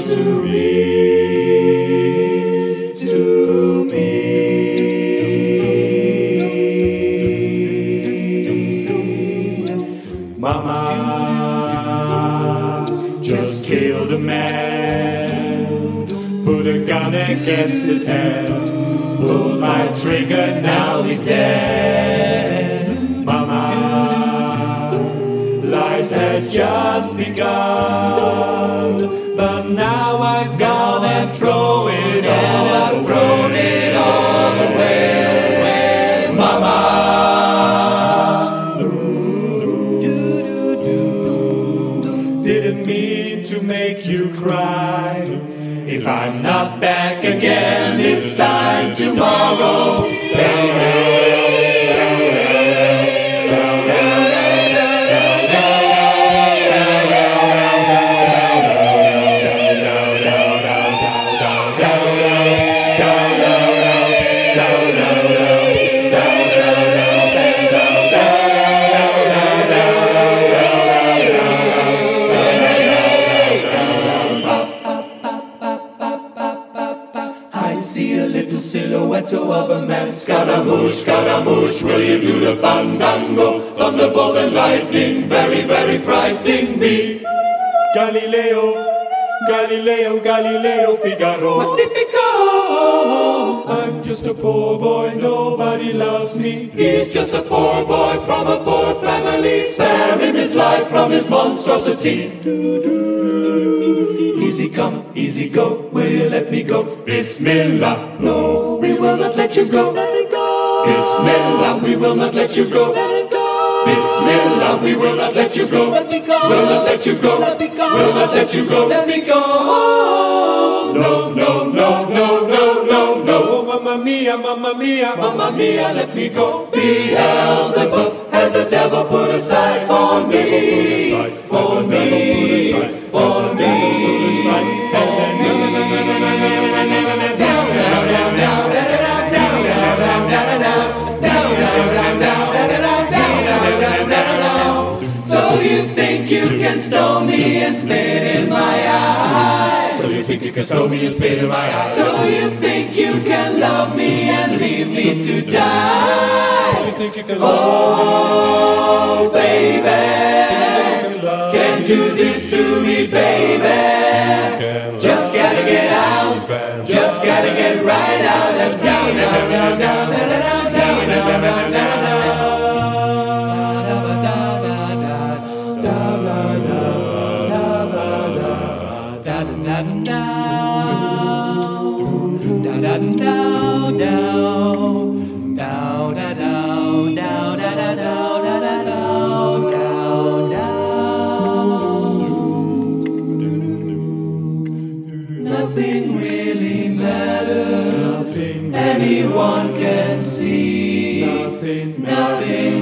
to read to me. Mama just killed a man, put a gun against his head, pulled my trigger, now he's dead. Mama, life had just begun, but now I've gone and thrown it all away. Mama, didn't mean to make you cry. If I'm not back again this time tomorrow, silhouette of a man. Scaramouche, will you do the fandango? Thunderbolt and lightning, very, very frightening me. Galileo, Figaro. Magnifico! I'm just a poor boy, nobody loves me. He's just a poor boy from a poor family. Spare him his life from his monstrosity. Easy come, easy go, will you let me go? Bismillah, no, we will not let you go. Bismillah, we will not let you go. Bismillah, we will not let you go. We'll not let you go. We'll not let you go. Let me go. No, no, no, no, no, no, no. Oh, mamma mia, let me go. Beelzebub has the devil put aside for me, for me, for me. So you think you can stone me and spit in my eyes? So you think you can stone me and spit in my eyes? So you think you can love me and leave me to die? So you think you can oh, baby, can't do this to me, baby. Just gotta get out, just gotta get right out and down, down, down, down, down, down, down, down, down, down. Nothing really matters. Anyone can see. Nothing